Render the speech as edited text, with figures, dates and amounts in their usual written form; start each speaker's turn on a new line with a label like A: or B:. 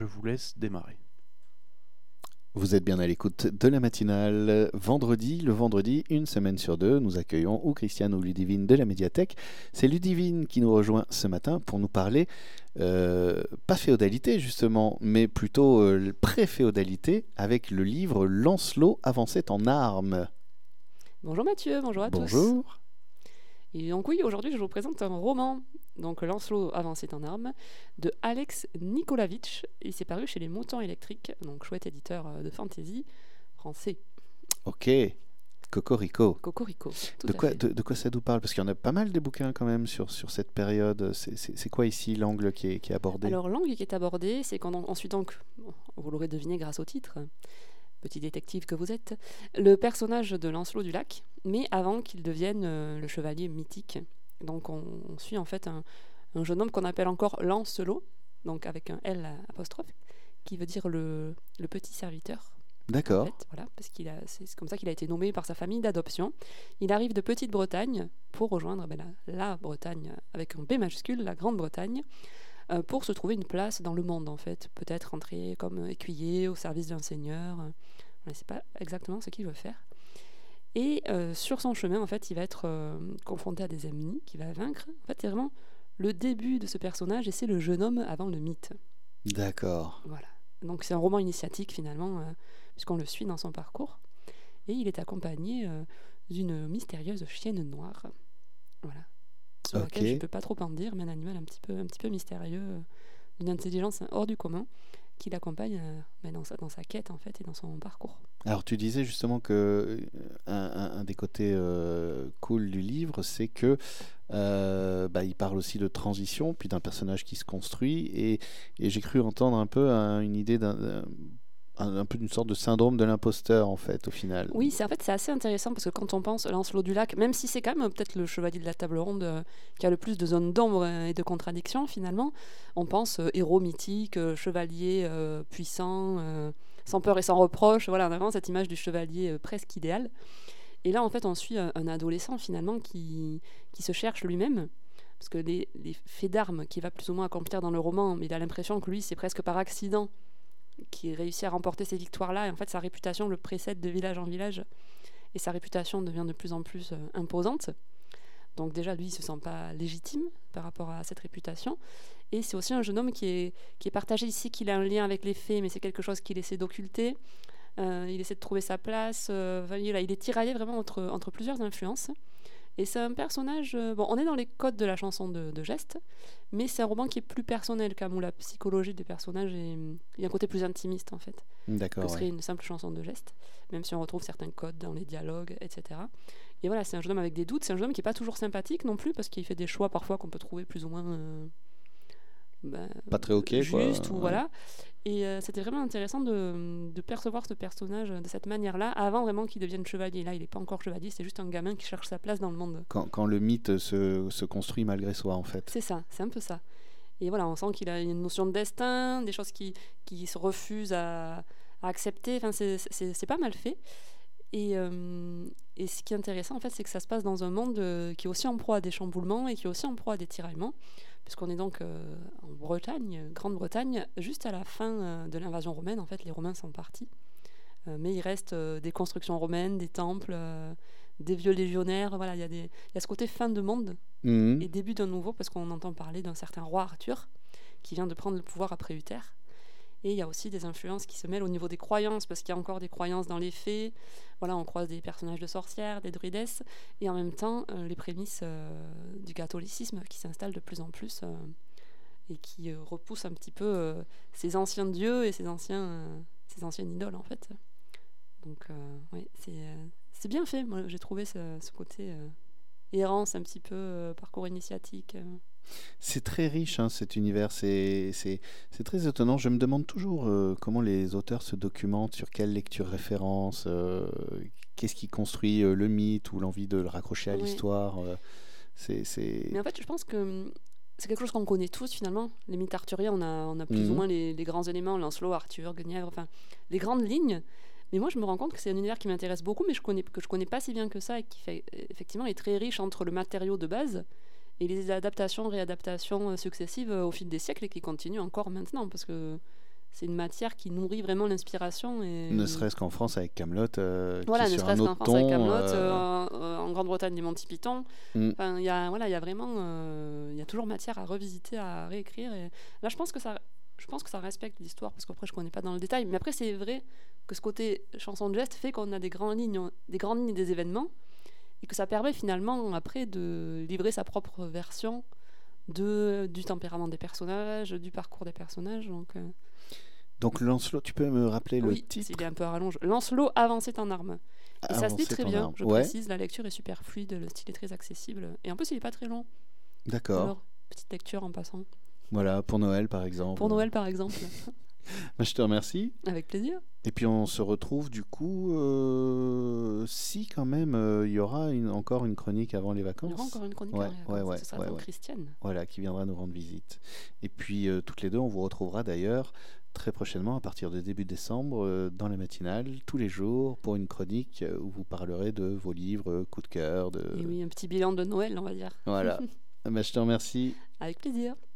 A: Je vous laisse démarrer.
B: Vous êtes bien à l'écoute de la matinale. Le vendredi, une semaine sur deux, nous accueillons ou Christiane ou Ludivine de la médiathèque. C'est Ludivine qui nous rejoint ce matin pour nous parler, pas féodalité justement, mais plutôt pré-féodalité, avec le livre Lancelot avançait en armes.
C: Bonjour Mathieu, bonjour à tous.
B: Bonjour.
C: Et donc oui, aujourd'hui je vous présente un roman, donc Lancelot avançait en armes, de Alex Nikolavitch. Il s'est paru chez les Moutons électriques, donc chouette éditeur de fantasy français.
B: Ok, Cocorico.
C: Cocorico, tout
B: De
C: à
B: quoi,
C: fait.
B: de quoi ça nous parle? Parce qu'il y en a pas mal des bouquins quand même sur cette période. C'est quoi ici l'angle qui est abordé?
C: Alors l'angle qui est abordé, c'est qu'ensuite donc, vous l'aurez deviné grâce au titre, petit détective que vous êtes, le personnage de Lancelot du Lac, mais avant qu'il devienne le chevalier mythique. Donc on suit en fait un jeune homme qu'on appelle encore Lancelot, donc avec un L apostrophe, qui veut dire le petit serviteur.
B: D'accord.
C: En fait, voilà, parce c'est comme ça qu'il a été nommé par sa famille d'adoption. Il arrive de Petite-Bretagne pour rejoindre la Bretagne avec un B majuscule, la Grande-Bretagne, pour se trouver une place dans le monde en fait. Peut-être entrer comme écuyer au service d'un seigneur. On ne sait pas exactement ce qu'il veut faire. Et sur son chemin, en fait, il va être confronté à des ennemis qu'il va vaincre. En fait, c'est vraiment le début de ce personnage et c'est le jeune homme avant le mythe.
B: D'accord.
C: Voilà. Donc c'est un roman initiatique finalement, puisqu'on le suit dans son parcours. Et il est accompagné d'une mystérieuse chienne noire. Voilà. Sur laquelle je ne peux pas trop en dire, mais un animal un petit peu mystérieux, d'une intelligence hors du commun, qui l'accompagne dans sa quête en fait et dans son parcours.
B: Alors tu disais justement que un des côtés cool du livre, c'est que il parle aussi de transition, puis d'un personnage qui se construit, et j'ai cru entendre un peu une idée un peu d'une sorte de syndrome de l'imposteur en fait au final.
C: Oui, c'est assez intéressant parce que quand on pense Lancelot du Lac, même si c'est quand même peut-être le chevalier de la table ronde qui a le plus de zones d'ombre et de contradictions finalement, on pense héros mythique, chevalier puissant, sans peur et sans reproche. Voilà, on a vraiment cette image du chevalier presque idéal. Et là, en fait, on suit un adolescent finalement qui se cherche lui-même. Parce que les faits d'armes qu'il va plus ou moins accomplir dans le roman, mais il a l'impression que lui, c'est presque par accident qui réussit à remporter ces victoires-là. Et en fait, sa réputation le précède de village en village. Et sa réputation devient de plus en plus imposante. Donc déjà, lui, il ne se sent pas légitime par rapport à cette réputation. Et c'est aussi un jeune homme qui est partagé ici, qu'il a un lien avec les faits, mais c'est quelque chose qu'il essaie d'occulter. Il essaie de trouver sa place. Il est tiraillé vraiment entre plusieurs influences. Et c'est un personnage... on est dans les codes de la chanson de Geste, mais c'est un roman qui est plus personnel quand même, où la psychologie des personnages il y a un côté plus intimiste en fait.
B: D'accord.
C: Que serait une simple chanson de Geste, même si on retrouve certains codes dans les dialogues, etc. Et voilà, c'est un jeune homme avec des doutes, c'est un jeune homme qui n'est pas toujours sympathique non plus, parce qu'il fait des choix parfois qu'on peut trouver plus ou moins...
B: pas très ok,
C: juste,
B: quoi.
C: Ou voilà. Et c'était vraiment intéressant de percevoir ce personnage de cette manière-là, avant vraiment qu'il devienne chevalier. Là, il n'est pas encore chevalier, c'est juste un gamin qui cherche sa place dans le monde.
B: Quand le mythe se construit malgré soi, en fait.
C: C'est ça, c'est un peu ça. Et voilà, on sent qu'il a une notion de destin, des choses qui se refusent à accepter. Enfin, c'est pas mal fait. Et ce qui est intéressant, en fait, c'est que ça se passe dans un monde qui est aussi en proie à des chamboulements et qui est aussi en proie à des tiraillements, puisqu'on est donc en Bretagne, Grande-Bretagne, juste à la fin de l'invasion romaine. En fait, les Romains sont partis. Mais il reste des constructions romaines, des temples, des vieux légionnaires. Voilà, il y a ce côté fin de monde et début d'un nouveau, parce qu'on entend parler d'un certain roi Arthur qui vient de prendre le pouvoir après Uther. Et il y a aussi des influences qui se mêlent au niveau des croyances, parce qu'il y a encore des croyances dans les faits. Voilà, on croise des personnages de sorcières, des druidesses, et en même temps les prémices du catholicisme qui s'installent de plus en plus et qui repoussent un petit peu ces anciens dieux et ces anciennes idoles en fait. Donc oui, c'est bien fait. Moi, j'ai trouvé ce côté errance un petit peu, parcours initiatique.
B: C'est très riche, hein, cet univers, c'est très étonnant. Je me demande toujours comment les auteurs se documentent, sur quelle lecture référence, qu'est-ce qui construit le mythe ou l'envie de le raccrocher à l'histoire.
C: Mais en fait, je pense que c'est quelque chose qu'on connaît tous finalement. Les mythes arthuriens, on a plus ou moins les grands éléments, Lancelot, Arthur, Guenièvre, enfin les grandes lignes. Mais moi, je me rends compte que c'est un univers qui m'intéresse beaucoup, mais que je connais pas si bien que ça, et qui effectivement est très riche entre le matériau de base et les adaptations, réadaptations successives au fil des siècles, et qui continuent encore maintenant, parce que c'est une matière qui nourrit vraiment l'inspiration. Et...
B: Ne serait-ce qu'en France avec Kaamelott,
C: Voilà,
B: qui
C: ne
B: est sur
C: serait-ce
B: un
C: qu'en
B: autre
C: France avec
B: ton.
C: Kaamelott, en Grande-Bretagne des Monty Python.
B: Mm.
C: Enfin, il y a vraiment, il y a toujours matière à revisiter, à réécrire. Et là, je pense que ça respecte l'histoire, parce qu'après, je connais pas dans le détail. Mais après, c'est vrai que ce côté chanson de geste fait qu'on a des grandes lignes des événements, et que ça permet finalement, après, de livrer sa propre version du tempérament des personnages, du parcours des personnages.
B: Donc Lancelot, tu peux me rappeler le
C: oui,
B: titre?
C: il est un peu à rallonge. Lancelot avancé en armes. Et ça se lit
B: Avancé
C: très
B: en
C: bien,
B: armes.
C: je
B: Ouais,
C: précise, la lecture est super fluide, le style est très accessible. Et en plus, il n'est pas très long.
B: d'accord.
C: Alors, petite lecture en passant.
B: Voilà, pour Noël par exemple.
C: Pour Noël, par exemple.
B: Bah, je te remercie.
C: Avec plaisir.
B: Et puis on se retrouve du coup, si quand même il y aura encore une chronique avant les
C: Il y
B: vacances.
C: aura encore une chronique
B: Ouais,
C: avant les vacances.
B: ouais,
C: Ce sera
B: ouais,
C: donc
B: ouais.
C: Christiane.
B: Voilà, qui viendra nous rendre visite. Et puis toutes les deux, on vous retrouvera d'ailleurs très prochainement, à partir de début décembre, dans la matinale, tous les jours, pour une chronique où vous parlerez de vos livres, coups de cœur.
C: Et oui, un petit bilan de Noël, on va dire.
B: Voilà. Bah, je te remercie.
C: Avec plaisir.